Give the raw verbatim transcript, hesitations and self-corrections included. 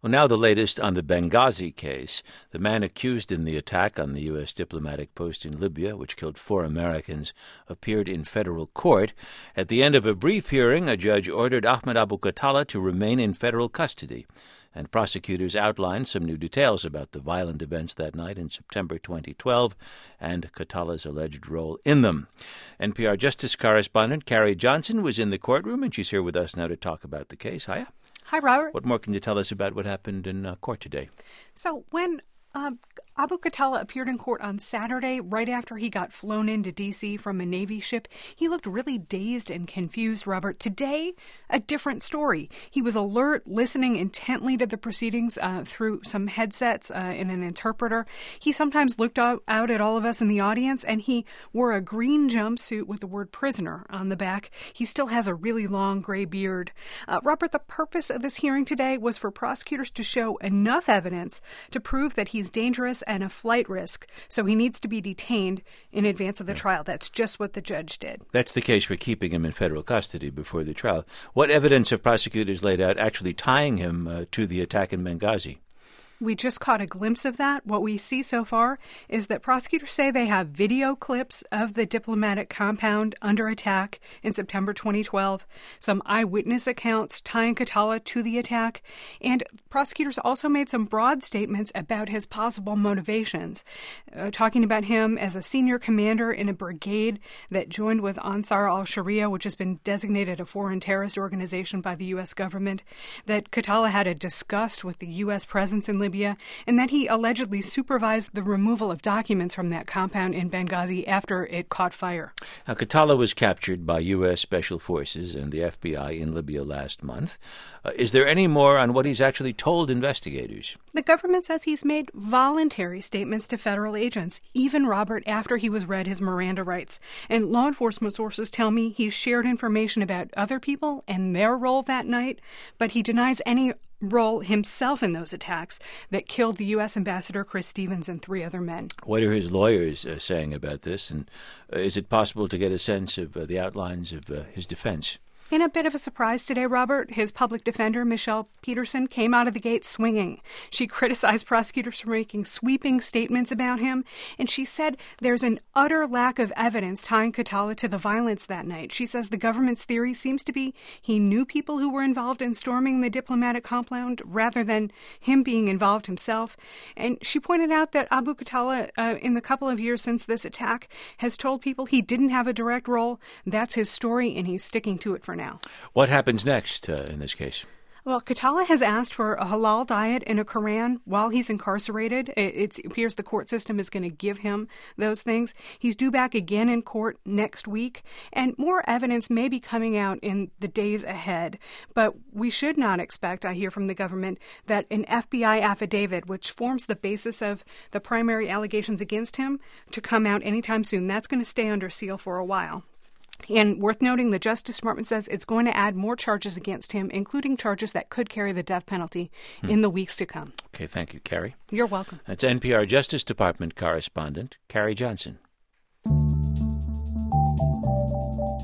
Well, now the latest on the Benghazi case. The man accused in the attack on the U S diplomatic post in Libya, which killed four Americans, appeared in federal court. At the end of a brief hearing, a judge ordered Ahmed Abu Khatallah to remain in federal custody, and prosecutors outlined some new details about the violent events that night in September twenty twelve and Khatallah's alleged role in them. N P R Justice correspondent Carrie Johnson was in the courtroom, and she's here with us now to talk about the case. Hiya. Hi, Robert. What more can you tell us about what happened in uh, court today? So when um, Abu Khatallah appeared in court on Saturday, right after he got flown into D C from a Navy ship, he looked really dazed and confused, Robert. Today, a different story. He was alert, listening intently to the proceedings uh, through some headsets uh, and an interpreter. He sometimes looked out, out at all of us in the audience, and he wore a green jumpsuit with the word prisoner on the back. He still has a really long gray beard. Uh, Robert, the purpose of this hearing today was for prosecutors to show enough evidence to prove that he's dangerous and a flight risk, so he needs to be detained in advance of the trial. That's just what the judge did. That's the case for keeping him in federal custody before the trial. What evidence have prosecutors laid out actually tying him uh, to the attack in Benghazi? We just caught a glimpse of that. What we see so far is that prosecutors say they have video clips of the diplomatic compound under attack in September twenty twelve, some eyewitness accounts tying Khatallah to the attack, and prosecutors also made some broad statements about his possible motivations, uh, talking about him as a senior commander in a brigade that joined with Ansar al-Sharia, which has been designated a foreign terrorist organization by the U S government, that Khatallah had a disgust with the U S presence in Libya, and that he allegedly supervised the removal of documents from that compound in Benghazi after it caught fire. Now, Khatallah was captured by U S Special Forces and the F B I in Libya last month. Uh, is there any more on what he's actually told investigators? The government says he's made voluntary statements to federal agents, even, Robert, after he was read his Miranda rights. And law enforcement sources tell me he's shared information about other people and their role that night, but he denies any role himself in those attacks that killed the U S ambassador Chris Stevens and three other men. What are his lawyers uh, saying about this? And uh, is it possible to get a sense of uh, the outlines of uh, his defense? In a bit of a surprise today, Robert, his public defender, Michelle Peterson, came out of the gate swinging. She criticized prosecutors for making sweeping statements about him, and she said there's an utter lack of evidence tying Khatallah to the violence that night. She says the government's theory seems to be he knew people who were involved in storming the diplomatic compound rather than him being involved himself. And she pointed out that Abu Khatallah, uh, in the couple of years since this attack, has told people he didn't have a direct role. That's his story, and he's sticking to it for now. What happens next uh, in this case? Well, Khatallah has asked for a halal diet and a Quran while he's incarcerated. It, it appears the court system is going to give him those things. He's due back again in court next week, and more evidence may be coming out in the days ahead. But we should not expect, I hear from the government, that an F B I affidavit, which forms the basis of the primary allegations against him, to come out anytime soon. That's going to stay under seal for a while. And worth noting, the Justice Department says it's going to add more charges against him, including charges that could carry the death penalty hmm. in the weeks to come. Okay, thank you, Carrie. You're welcome. That's N P R Justice Department correspondent Carrie Johnson.